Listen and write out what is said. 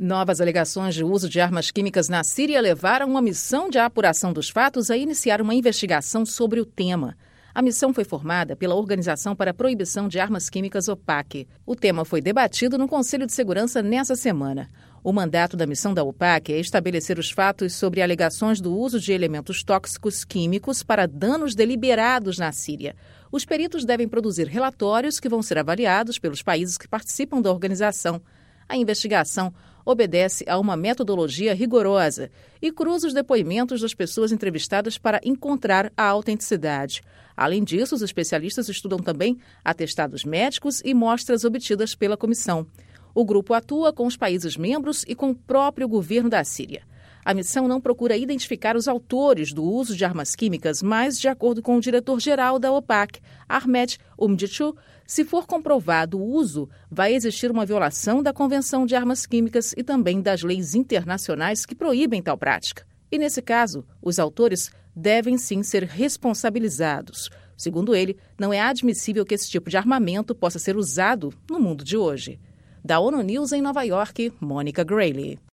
Novas alegações de uso de armas químicas na Síria levaram uma missão de apuração dos fatos a iniciar uma investigação sobre o tema. A missão foi formada pela Organização para a Proibição de Armas Químicas, OPAC. O tema foi debatido no Conselho de Segurança nessa semana. O mandato da missão da OPAC é estabelecer os fatos sobre alegações do uso de elementos tóxicos químicos para danos deliberados na Síria. Os peritos devem produzir relatórios que vão ser avaliados pelos países que participam da organização. A investigação obedece a uma metodologia rigorosa e cruza os depoimentos das pessoas entrevistadas para encontrar a autenticidade. Além disso, os especialistas estudam também atestados médicos e mostras obtidas pela comissão. O grupo atua com os países membros e com o próprio governo da Síria. A missão não procura identificar os autores do uso de armas químicas, mas, de acordo com o diretor-geral da OPAC, Ahmed Umditchu, se for comprovado o uso, vai existir uma violação da Convenção de Armas Químicas e também das leis internacionais que proíbem tal prática. E, nesse caso, os autores devem sim ser responsabilizados. Segundo ele, não é admissível que esse tipo de armamento possa ser usado no mundo de hoje. Da ONU News em Nova York, Mônica Grayle.